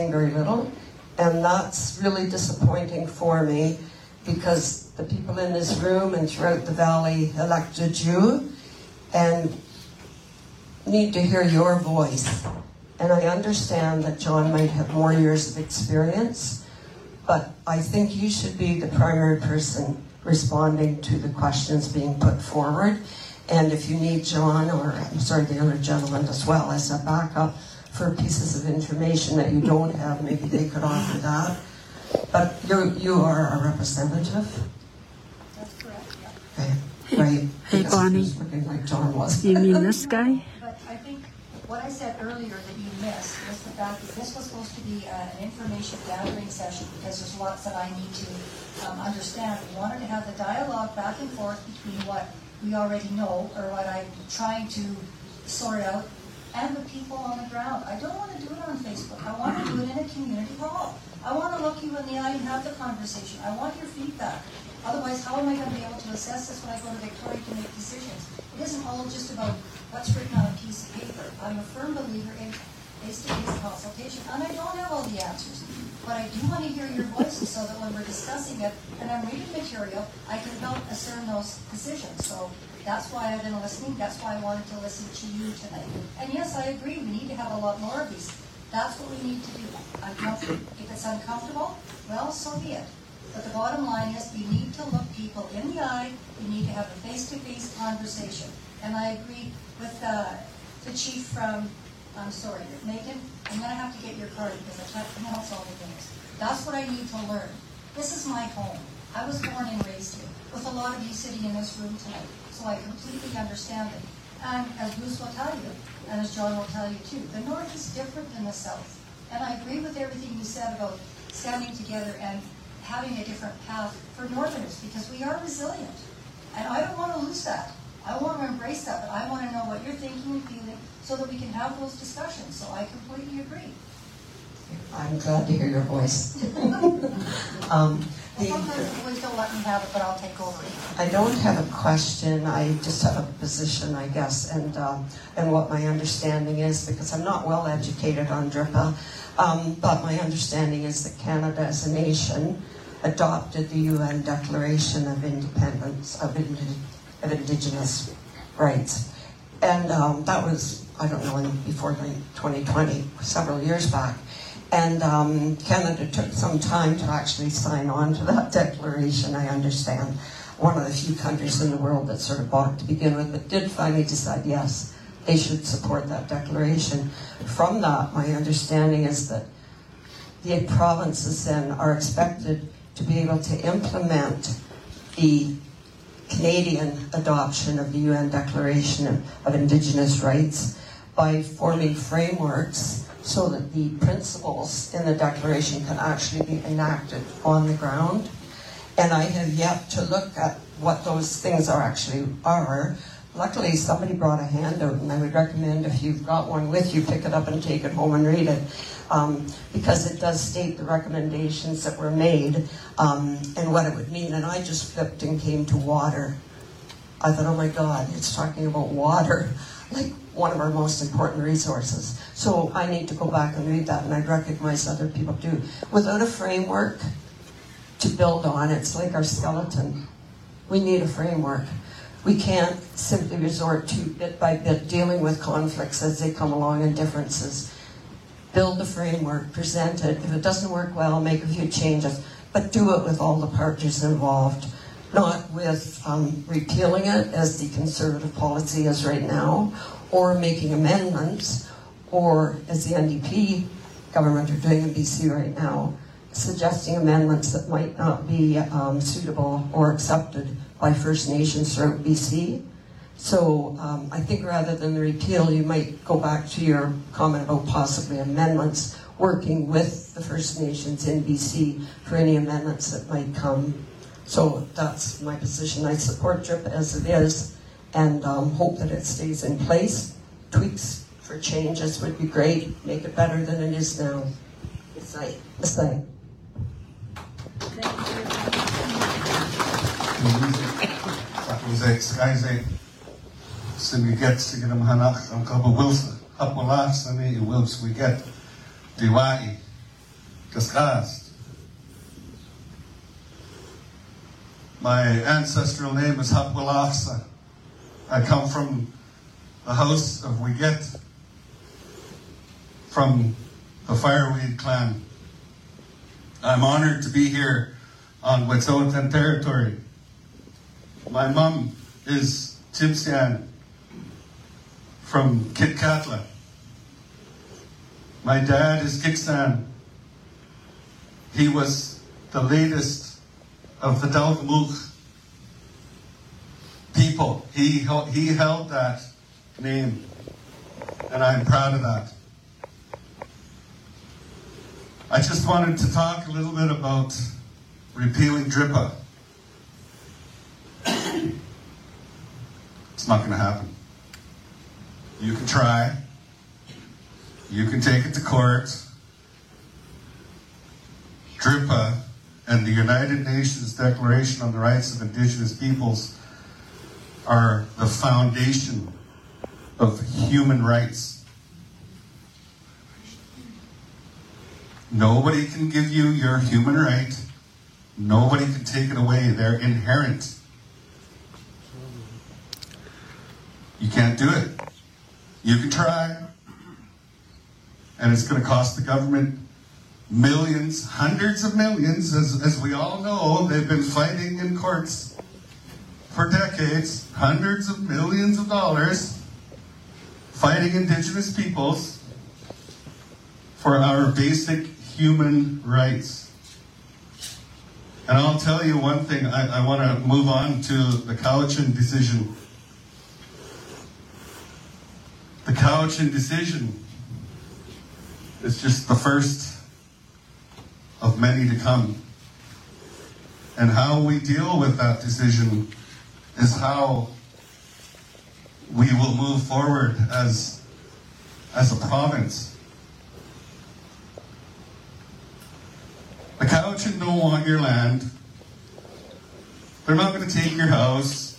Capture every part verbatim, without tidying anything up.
very little, and that's really disappointing for me because the people in this room and throughout the valley elected you and need to hear your voice. And I understand that John might have more years of experience, but I think you should be the primary person responding to the questions being put forward. And if you need John, or I'm sorry, the other gentleman as well, as a backup for pieces of information that you don't have, maybe they could offer that. But you you are a representative. That's correct, yeah. Okay, right. Hey, Bonnie. Looking like John was. You mean this guy? But I think what I said earlier that you missed was the fact that this was supposed to be uh, an information gathering session because there's lots that I need to um, understand. We wanted to have the dialogue back and forth between what we already know or what I'm trying to sort out and the people on the ground. I don't want to do it on Facebook. I want to do it in a community hall. I want to look you in the eye and have the conversation. I want your feedback. Otherwise, how am I going to be able to assess this when I go to Victoria to make decisions? It isn't all just about what's written on a piece of paper. I'm a firm believer in face-to-face consultation, and I don't have all the answers. But I do want to hear your voices so that when we're discussing it and I'm reading material, I can help discern those decisions. So that's why I've been listening. That's why I wanted to listen to you tonight. And yes, I agree. We need to have a lot more of these. That's what we need to do. I'm if it's uncomfortable, well, so be it. But the bottom line is we need to look people in the eye. We need to have a face-to-face conversation. And I agree with uh, the chief from, I'm sorry, Megan, I'm going to have to get your card because I can't pronounce all the things. That's what I need to learn. This is my home. I was born and raised here, with a lot of you sitting in this room tonight. So I completely understand it. And as Bruce will tell you, and as John will tell you too, the North is different than the South. And I agree with everything you said about standing together and having a different path for Northerners, because we are resilient. And I don't want to lose that. I want to embrace that, but I want to know what you're thinking and feeling so that we can have those discussions. So I completely agree. I'm glad to hear your voice. um, the, Sometimes the boys don't let me have it, but I'll take over. I don't have a question. I just have a position, I guess, and um, and what my understanding is, because I'm not well educated on D R I P A, um, but my understanding is that Canada as a nation adopted the U N Declaration of Independence of, Indi- of Indigenous Rights, and um, that was, I don't know, in, before twenty twenty, several years back. And um, Canada took some time to actually sign on to that declaration, I understand. One of the few countries in the world that sort of balked to begin with, but did finally decide, yes, they should support that declaration. From that, my understanding is that the provinces then are expected to be able to implement the Canadian adoption of the U N Declaration of, of Indigenous Rights by forming frameworks so that the principles in the declaration can actually be enacted on the ground. And I have yet to look at what those things are actually are. Luckily, somebody brought a handout, and I would recommend if you've got one with you, pick it up and take it home and read it, um, because it does state the recommendations that were made um, and what it would mean. And I just flipped and came to water. I thought, oh my God, it's talking about water, like one of our most important resources. So I need to go back and read that, and I recognize other people do. Without a framework to build on, it's like our skeleton. We need a framework. We can't simply resort to bit by bit dealing with conflicts as they come along and differences. Build the framework, present it. If it doesn't work well, make a few changes, but do it with all the parties involved, not with um, repealing it as the Conservative policy is right now, or making amendments, or as the N D P government are doing in B C right now, suggesting amendments that might not be um, suitable or accepted by First Nations throughout B C. So um, I think rather than the repeal, you might go back to your comment about possibly amendments, working with the First Nations in B C for any amendments that might come. So that's my position. I support D R I P A as it is, and um, hope that it stays in place. Tweaks for changes would be great. Make it better than it is now. It's like, it's like. Zai, Sky Zai, Simi get Sigram Hanach, and Kaba Wilson, Apollas, and he wills we get Diwai, Kaskast. My ancestral name is Hapwalasa. I come from the house of Wiget, from the Fireweed clan. I'm honored to be here on Wet'suwet'en territory. My mum is Timsian from Kitkatla. My dad is Giksan. He was the latest of the Dalgamuk people. He, he held that name, and I'm proud of that. I just wanted to talk a little bit about repealing DRIPA. It's not going to happen. You can try. You can take it to court. DRIPA and the United Nations Declaration on the Rights of Indigenous Peoples are the foundation of human rights. Nobody can give you your human right. Nobody can take it away. They're inherent. You can't do it. You can try. And it's going to cost the government millions, hundreds of millions. As, as we all know, they've been fighting in courts for decades. Hundreds of millions of dollars fighting Indigenous peoples for our basic human rights. And I'll tell you one thing, I, I want to move on to the Cowichan decision. The Cowichan decision is just the first of many to come. And how we deal with that decision is how we will move forward as, as a province. The Cowichan don't want your land. They're not going to take your house.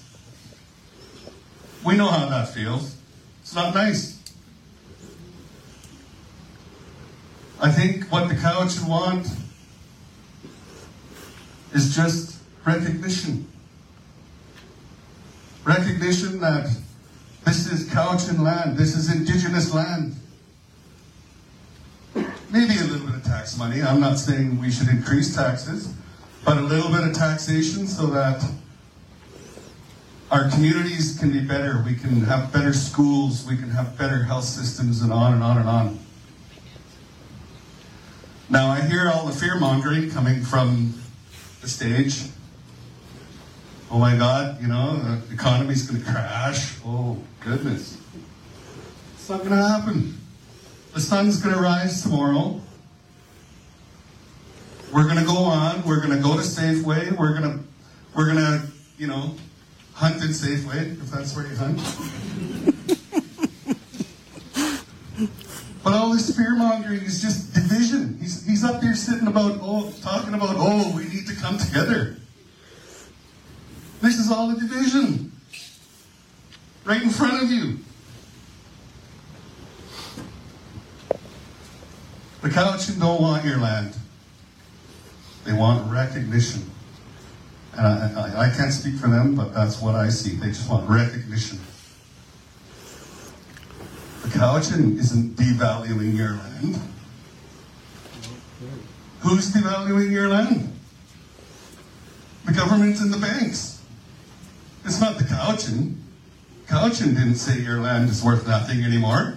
We know how that feels. It's not nice. I think what the Cowichan want is just recognition. Recognition that this is Cowichan land, this is Indigenous land. Maybe a little bit of tax money. I'm not saying we should increase taxes, but a little bit of taxation so that our communities can be better. We can have better schools, we can have better health systems, and on and on and on. Now I hear all the fear-mongering coming from the stage. Oh my God, you know, the economy's going to crash. Oh, goodness. It's not going to happen. The sun's going to rise tomorrow. We're going to go on. We're going to go to Safeway. We're going to, we're going to, you know, hunt in Safeway, if that's where you hunt. But all this fear-mongering is just division. He's, he's up there sitting about, oh, talking about, oh, we need to come together. This is all a division. Right in front of you. The Cowichan don't want your land. They want recognition. And I, I, I can't speak for them, but that's what I see. They just want recognition. The Cowichan isn't devaluing your land. Who's devaluing your land? The government and the banks. It's not the Cowichan. Cowichan didn't say your land is worth nothing anymore.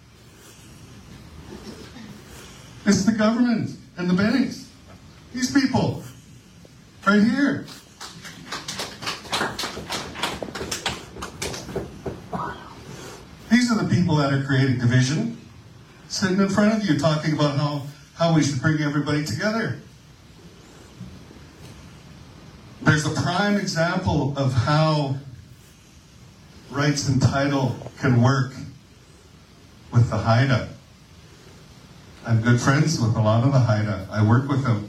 It's the government and the banks. These people, right here. These are the people that are creating division, sitting in front of you talking about how, how we should bring everybody together. There's a prime example of how rights and title can work with the Haida. I'm good friends with a lot of the Haida. I work with them.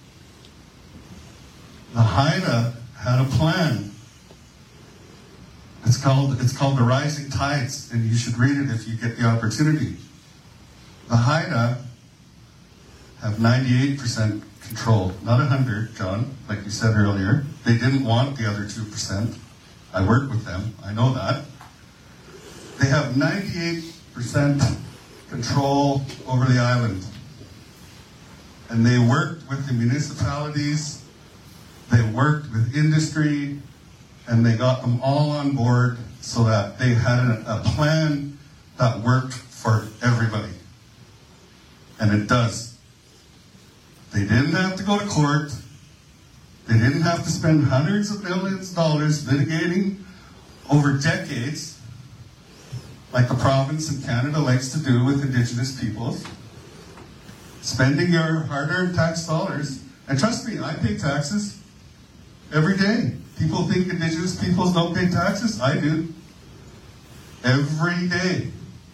The Haida had a plan. It's called, it's called The Rising Tides, and you should read it if you get the opportunity. The Haida have ninety-eight percent control, not one hundred, John, like you said earlier. They didn't want the other two percent. I worked with them, I know that. They have ninety-eight percent control over the island. And they worked with the municipalities, they worked with industry, and they got them all on board so that they had a, a plan that worked for everybody. And it does. They didn't have to go to court. They didn't have to spend hundreds of millions of dollars litigating over decades, like the province in Canada likes to do with Indigenous peoples. Spending your hard-earned tax dollars. And trust me, I pay taxes every day. People think Indigenous peoples don't pay taxes. I do. Every day.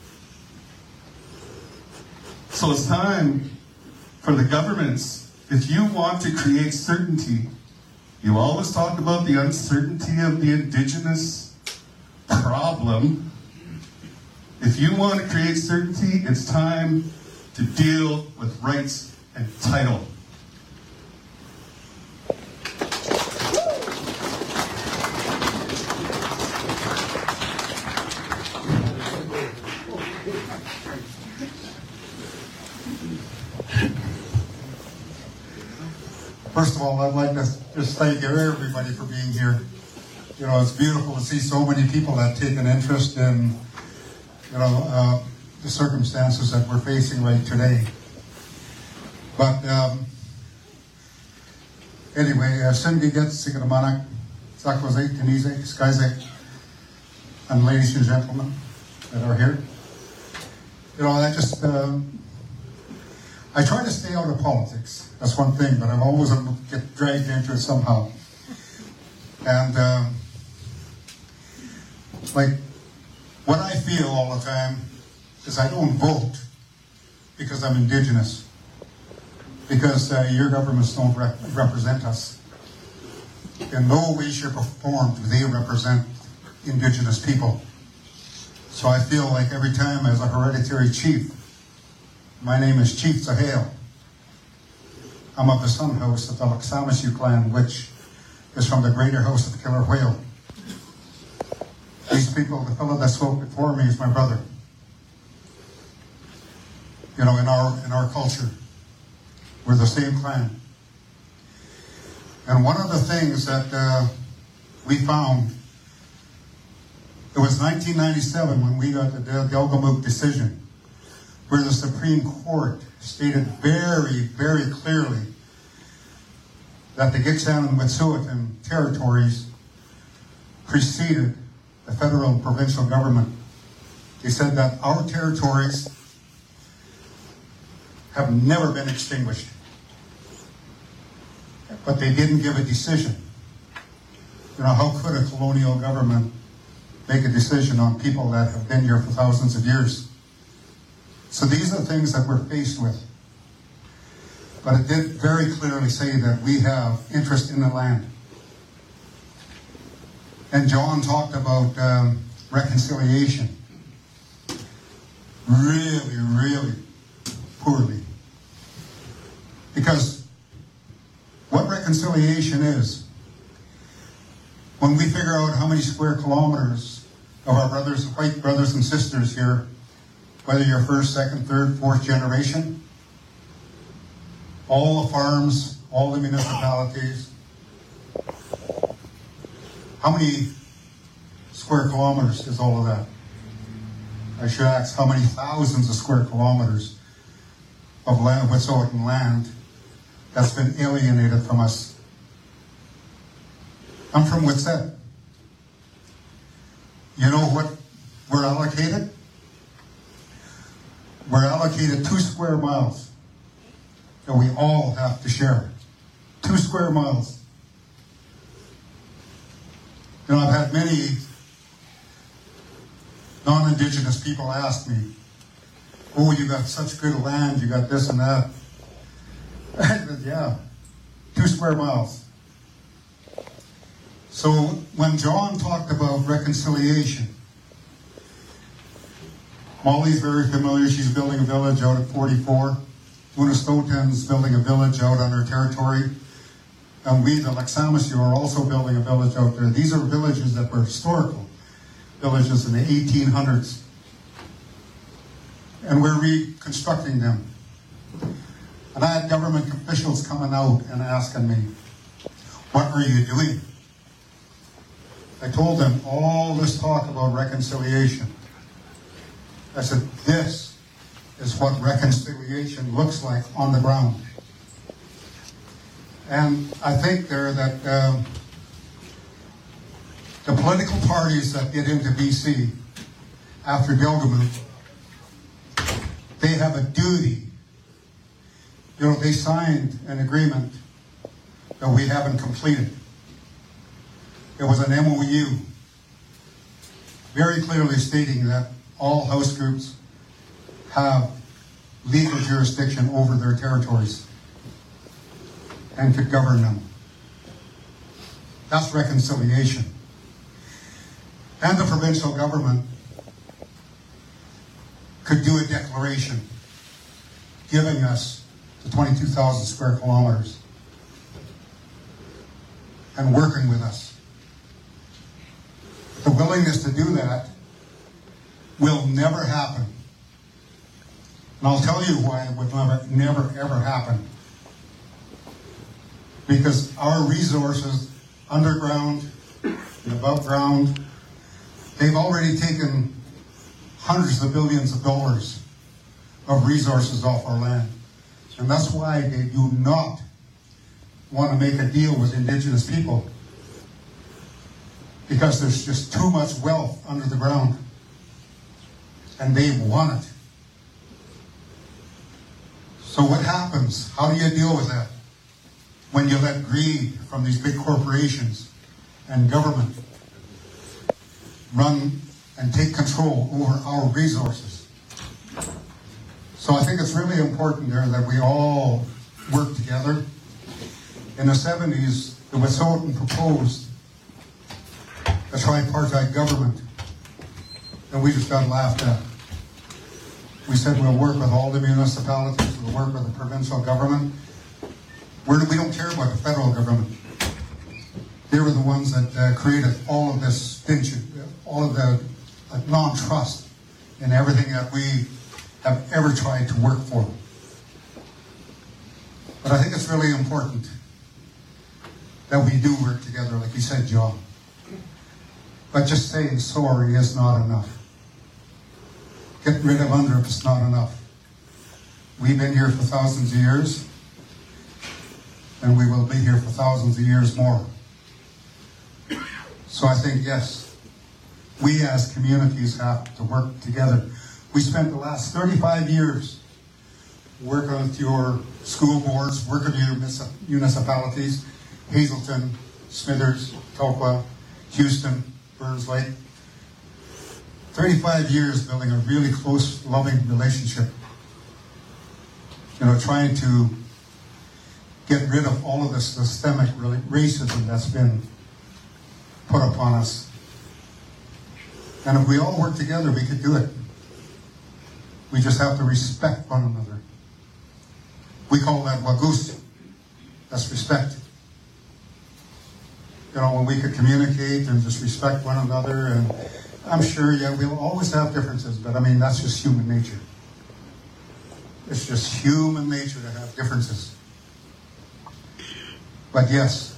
So it's time for the governments, if you want to create certainty, you always talk about the uncertainty of the Indigenous problem. If you want to create certainty, it's time to deal with rights and title. First of all, I'd like to just thank everybody for being here. You know, it's beautiful to see so many people that take an interest in, you know, uh, the circumstances that we're facing right today. But um, anyway, uh, Singiget, Sigamanak, Zakwazek, Denizek, Skyzek, and ladies and gentlemen that are here. You know, I just, uh, I try to stay out of politics. That's one thing, but I'm always going to get dragged into it somehow. And, um, like, what I feel all the time is I don't vote because I'm Indigenous. Because uh, your governments don't rep- represent us. In no way, shape, or form do they represent Indigenous people. So I feel like every time as a hereditary chief, my name is Chief Sahale. I'm of the Sun House of the Laksamishu clan, which is from the Greater House of the Killer Whale. These people, the fellow that spoke before me is my brother. You know, in our in our culture, we're the same clan. And one of the things that uh, we found, it was nineteen ninety-seven when we got the Delgamuukw decision, where the Supreme Court stated very, very clearly that the Gitxsan and Wet'suwet'en territories preceded the federal and provincial government. They said that our territories have never been extinguished. But they didn't give a decision. You know, how could a colonial government make a decision on people that have been here for thousands of years? So these are the things that we're faced with. But it did very clearly say that we have interest in the land. And John talked about um, reconciliation. Really, really poorly. Because what reconciliation is, when we figure out how many square kilometers of our brothers, white brothers and sisters here, whether you're first, second, third, fourth generation, all the farms, all the municipalities, how many square kilometers is all of that? I should ask how many thousands of square kilometers of land, Wet'suwet'en land that's been alienated from us. I'm from Wet'suwet'en. You know what we're allocated? We're allocated two square miles that we all have to share. Two square miles. You know, I've had many non-Indigenous people ask me, oh, you got such good land, you got this and that. I said, yeah, two square miles. So when John talked about reconciliation, Molly's very familiar. She's building a village out at forty-four. Unistotans building a village out on their territory. And we, the Laksamishu, are also building a village out there. These are villages that were historical villages in the eighteen hundreds. And we're reconstructing them. And I had government officials coming out and asking me, what are you doing? I told them all this talk about reconciliation. I said, this is what reconciliation looks like on the ground. And I think there that um, the political parties that get into B C after Delgamuukw, they have a duty. You know, they signed an agreement that we haven't completed. It was an M O U, very clearly stating that all house groups have legal jurisdiction over their territories and could govern them. That's reconciliation. And the provincial government could do a declaration giving us the twenty-two thousand square kilometers and working with us. The willingness to do that will never happen. And I'll tell you why it would never, never, ever happen. Because our resources, underground and above ground, they've already taken hundreds of billions of dollars of resources off our land. And that's why they do not want to make a deal with Indigenous people. Because there's just too much wealth under the ground. And they want it. So what happens? How do you deal with that? When you let greed from these big corporations and government run and take control over our resources. So I think it's really important there that we all work together. In the seventies, the Wet'suwet'en proposed a tripartite government, and we just got laughed at. We said we'll work with all the municipalities, we'll work with the provincial government. We're, we don't care about the federal government. They were the ones that uh, created all of this stench, all of the uh, non-trust in everything that we have ever tried to work for. But I think it's really important that we do work together, like you said, John. But just saying sorry is not enough. Getting rid of UNDRIP is not enough. We've been here for thousands of years, and we will be here for thousands of years more. So I think, yes, we as communities have to work together. We spent the last thirty-five years working with your school boards, working with your municipalities, Hazelton, Smithers, Tokwa, Houston, Burns Lake. thirty-five years building a really close, loving relationship. You know, trying to get rid of all of the systemic racism that's been put upon us. And if we all work together, we could do it. We just have to respect one another. We call that wagus. That's respect. You know, when we could communicate and just respect one another, and I'm sure, yeah, we'll always have differences, but I mean, that's just human nature. It's just human nature to have differences. But yes,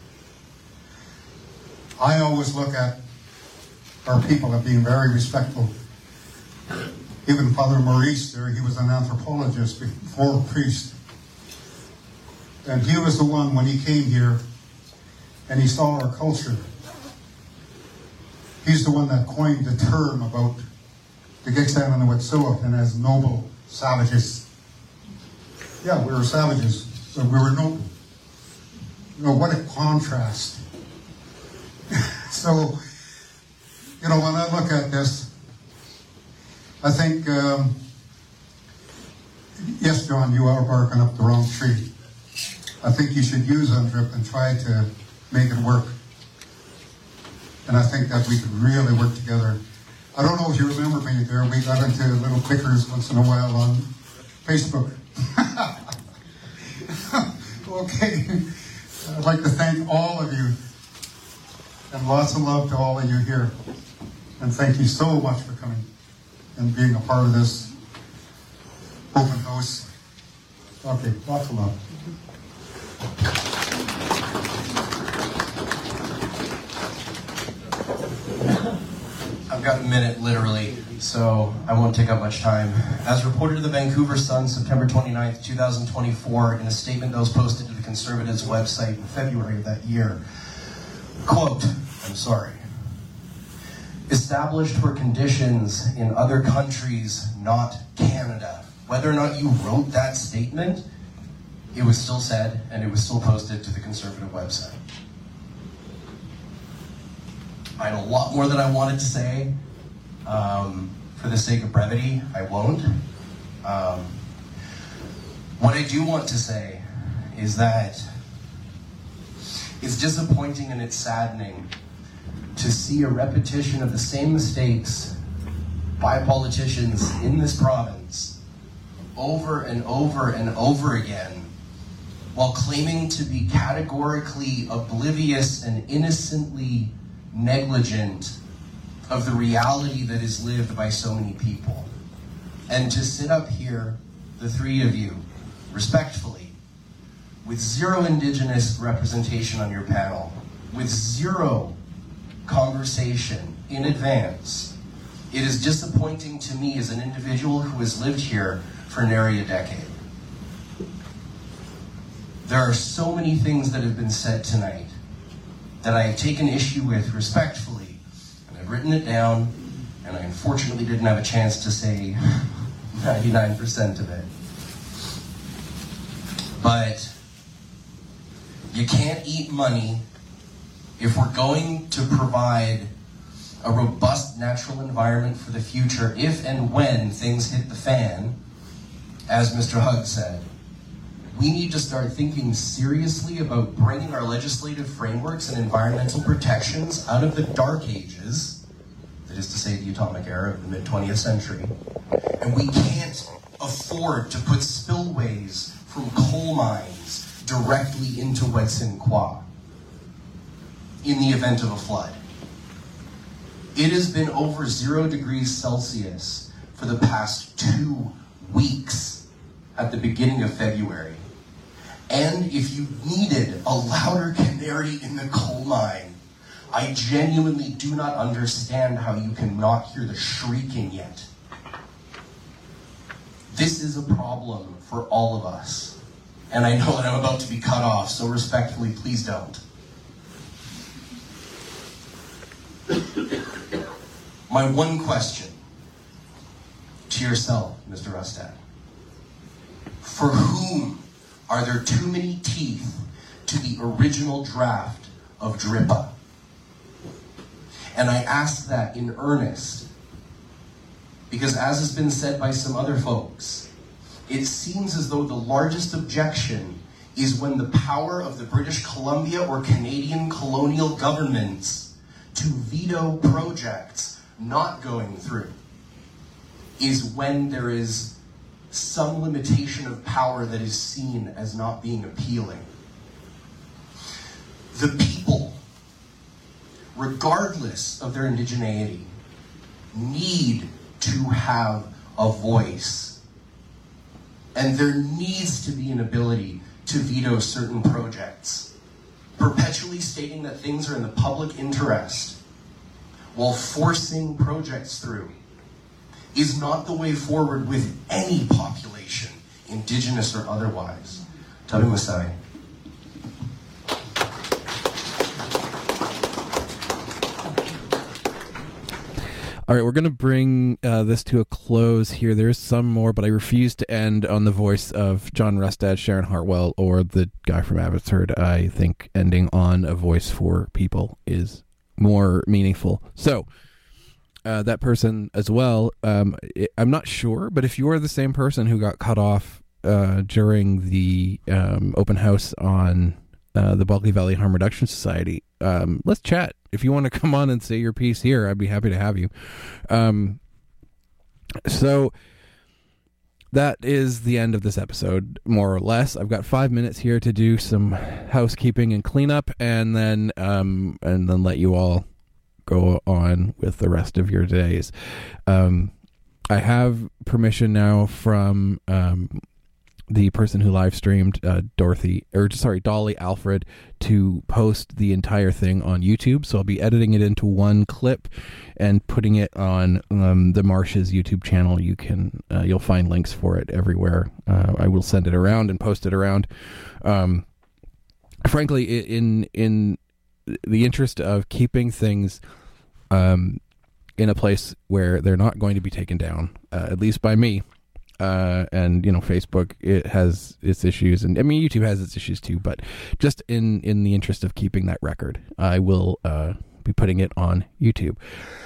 I always look at our people as being very respectful. Even Father Maurice there, he was an anthropologist before a priest. And he was the one, when he came here and he saw our culture, he's the one that coined the term about the Gitxsan and the Wet'suwet'en as noble savages. Yeah, we were savages, but we were noble. You know, what a contrast. So, you know, when I look at this, I think, um, yes, John, you are barking up the wrong tree. I think you should use UNDRIP and try to make it work. And I think that we could really work together. I don't know if you remember me there. We got into little bickers once in a while on Facebook. Okay. I'd like to thank all of you, and lots of love to all of you here. And thank you so much for coming and being a part of this open house. Okay, lots of love. I've got a minute, literally, so I won't take up much time. As reported to the Vancouver Sun, September twenty-ninth, two thousand twenty-four, in a statement that was posted to the Conservatives' website in February of that year, quote, I'm sorry, established were conditions in other countries, not Canada. Whether or not you wrote that statement, it was still said, and it was still posted to the Conservative website. I had a lot more that I wanted to say. Um, for the sake of brevity, I won't. Um, what I do want to say is that it's disappointing and it's saddening to see a repetition of the same mistakes by politicians in this province over and over and over again, while claiming to be categorically oblivious and innocently negligent of the reality that is lived by so many people. And to sit up here, the three of you, respectfully, with zero Indigenous representation on your panel, with zero conversation in advance, it is disappointing to me as an individual who has lived here for nary a decade. There are so many things that have been said tonight that I have taken issue with respectfully, and I've written it down, and I unfortunately didn't have a chance to say ninety-nine percent of it. But you can't eat money if we're going to provide a robust natural environment for the future if and when things hit the fan, as Mister Hugg said. We need to start thinking seriously about bringing our legislative frameworks and environmental protections out of the dark ages, that is to say the atomic era of the mid-twentieth century. And we can't afford to put spillways from coal mines directly into Wet'suwet'en Kwa in the event of a flood. It has been over zero degrees Celsius for the past two weeks at the beginning of February. And if you needed a louder canary in the coal mine, I genuinely do not understand how you cannot hear the shrieking yet. This is a problem for all of us. And I know that I'm about to be cut off, so respectfully, please don't. My one question to yourself, Mister Rustad. For whom are there too many teeth to the original draft of D R I P A? And I ask that in earnest, because as has been said by some other folks, it seems as though the largest objection is when the power of the British Columbia or Canadian colonial governments to veto projects not going through is when there is some limitation of power that is seen as not being appealing. The people, regardless of their indigeneity, need to have a voice. And there needs to be an ability to veto certain projects. Perpetually stating that things are in the public interest while forcing projects through is not the way forward with any population, Indigenous or otherwise. Tabi Masai. All right, we're going to bring uh, this to a close here. There's some more, but I refuse to end on the voice of John Rustad, Sharon Hartwell, or the guy from Abbotsford. I think ending on a voice for people is more meaningful. So, Uh, that person as well, um, it, I'm not sure, but if you are the same person who got cut off uh, during the um, open house on uh, the Bulkley Valley Harm Reduction Society, um, let's chat. If you want to come on and say your piece here, I'd be happy to have you. Um, so that is the end of this episode, more or less. I've got five minutes here to do some housekeeping and cleanup, and then um, and then let you all go on with the rest of your days. Um, I have permission now from um, the person who live streamed, uh, Dorothy, or sorry, Dolly Alfred, to post the entire thing on YouTube. So I'll be editing it into one clip and putting it on um, the Marshes YouTube channel. You can, uh, you'll find links for it everywhere. Uh, I will send it around and post it around. Um, frankly, in in the interest of keeping things um, in a place where they're not going to be taken down, uh, at least by me. Uh, and you know, Facebook, it has its issues, and I mean, YouTube has its issues too. But just in in the interest of keeping that record, I will uh, be putting it on YouTube.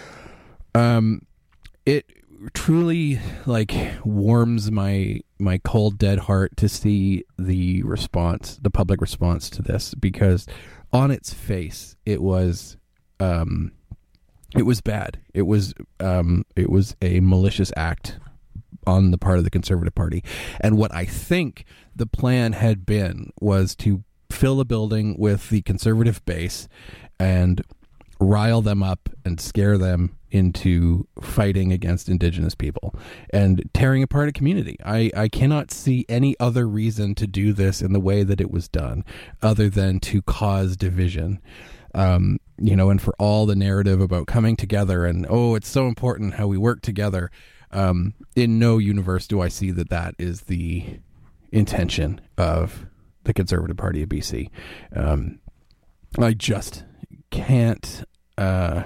Um, it truly like warms my my cold dead heart to see the response, the public response to this, because on its face, it was um, it was bad. It was um, it was a malicious act on the part of the Conservative Party. And what I think the plan had been was to fill a building with the Conservative base and rile them up and scare them into fighting against Indigenous people and tearing apart a community. I, I cannot see any other reason to do this in the way that it was done other than to cause division. Um, you know, and for all the narrative about coming together and, oh, it's so important how we work together. Um, in no universe do I see that that is the intention of the Conservative Party of B C. Um, I just can't, uh,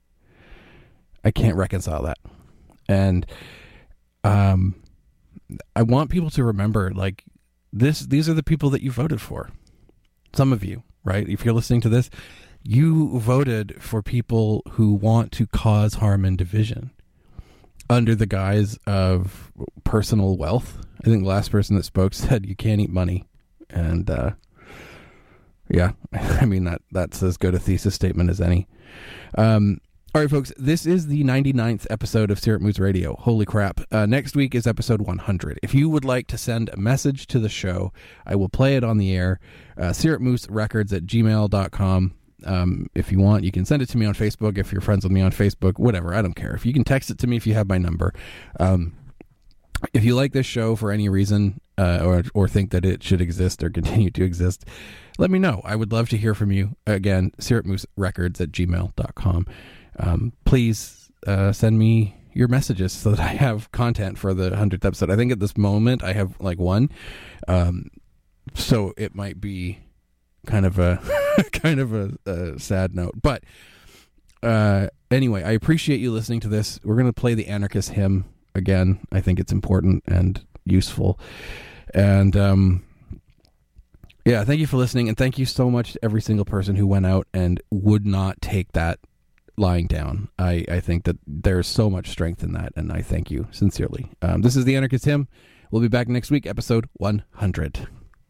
I can't reconcile that. And, um, I want people to remember, like, this, these are the people that you voted for. Some of you, right? If you're listening to this, you voted for people who want to cause harm and division under the guise of personal wealth. I think the last person that spoke said you can't eat money. And, uh, yeah, I mean, that that's as good a thesis statement as any. Um, all right, folks, this is the ninety-ninth episode of Syrup Moose Radio. Holy crap. Uh, next week is episode one hundred. If you would like to send a message to the show, I will play it on the air. Uh, syrup moose records at gmail dot com. Um, if you want, you can send it to me on Facebook. If you're friends with me on Facebook, whatever, I don't care. If you can text it to me if you have my number. Um, if you like this show for any reason, uh, or or think that it should exist or continue to exist, let me know. I would love to hear from you. Again, syrup moose records at gmail dot com. Um, please uh, send me your messages so that I have content for the hundredth episode. I think at this moment I have like one. Um, so it might be kind of a kind of a, a sad note, but uh anyway, I appreciate you listening to this. We're going to play the Anarchist hymn again. I think it's important and useful, and um yeah, thank you for listening, and thank you so much to every single person who went out and would not take that lying down. I I think that there's so much strength in that, and I thank you sincerely. Um this is the Anarchist hymn. We'll be back next week, episode one hundred.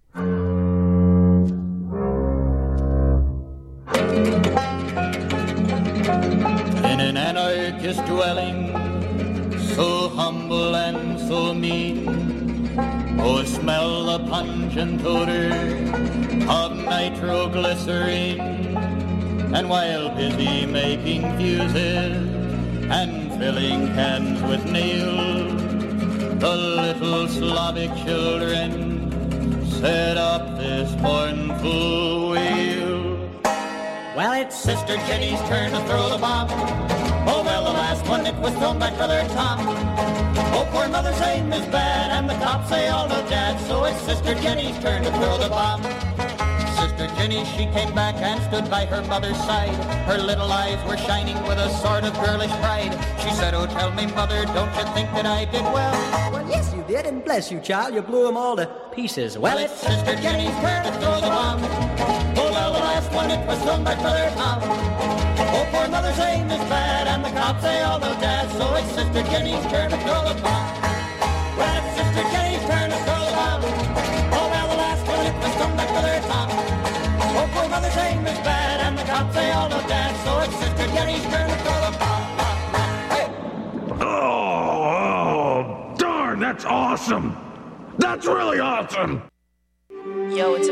In an anarchist dwelling, so humble and so mean, oh, smell the pungent odor of nitroglycerine. And while busy making fuses and filling cans with nails, the little Slavic children set up this mournful wail. Well, it's Sister Jenny's turn to throw the bomb. Oh, well, the last one, it was thrown by Brother Tom. Oh, poor mother's aim is bad, and the cops say all no dad, so it's Sister Jenny's turn to throw the bomb. Sister Jenny, she came back and stood by her mother's side. Her little eyes were shining with a sort of girlish pride. She said, oh, tell me, mother, don't you think that I did well? Well, yes, you did, and bless you, child, you blew them all to pieces. Well, Well, it's Sister Jenny's turn to throw the bomb. Oh, well, the last one, it was thrown by Brother Tom. Oh, poor mother's aim is bad, and the cops say all no dad, so it's Sister Jenny's turn to throw the bomb. Well, it's Sister Jenny's turn to throw the bomb. Oh, well, the last one, it was thrown by Brother Tom. Oh, poor mother's aim is bad, and the cops say all no dad, so it's Sister Jenny's turn to throw the bomb. Hey! Oh, oh, darn, that That's awesome! That's really awesome!